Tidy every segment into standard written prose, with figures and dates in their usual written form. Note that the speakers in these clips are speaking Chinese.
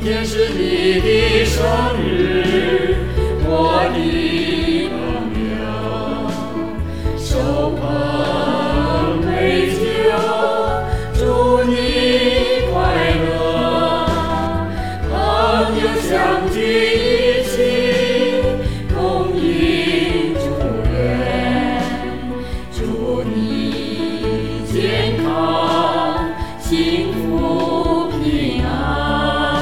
天是你的生日，我的朋友，手捧美酒，祝你快乐。朋友相聚一起，共饮祝愿，祝你健康幸福平安。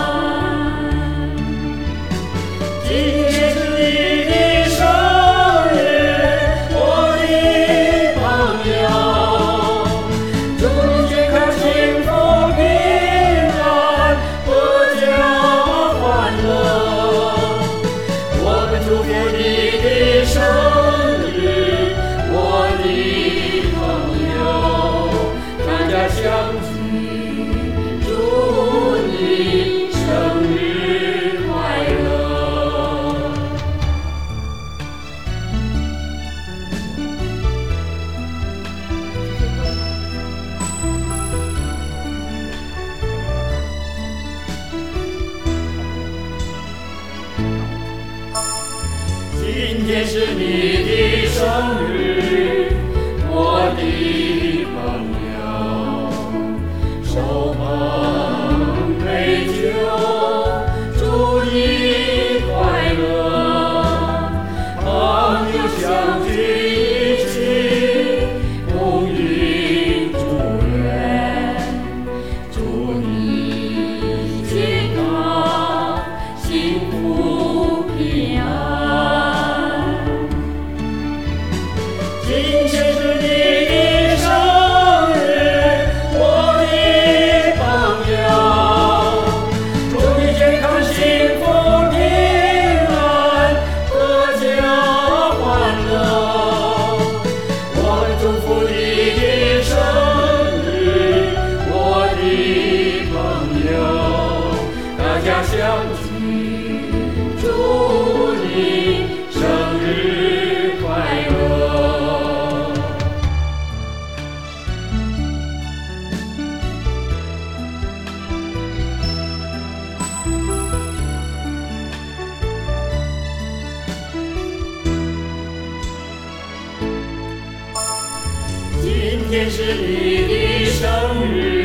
今天是你的生日，我的朋友，祝你健康幸福平安，阖家欢乐。我们祝福你的生日，我的朋友，大家相聚，祝你生日快乐。今天是你的生日，我的朋友，手捧美酒，祝你快乐。朋友相聚一起，共饮祝愿，祝你健康幸福平安。今天是你的生日，我的朋友，祝你健康幸福平安，阖家欢乐。我们祝福你的生日，我的朋友，大家相聚，祝你生日快乐。今天是你的生日。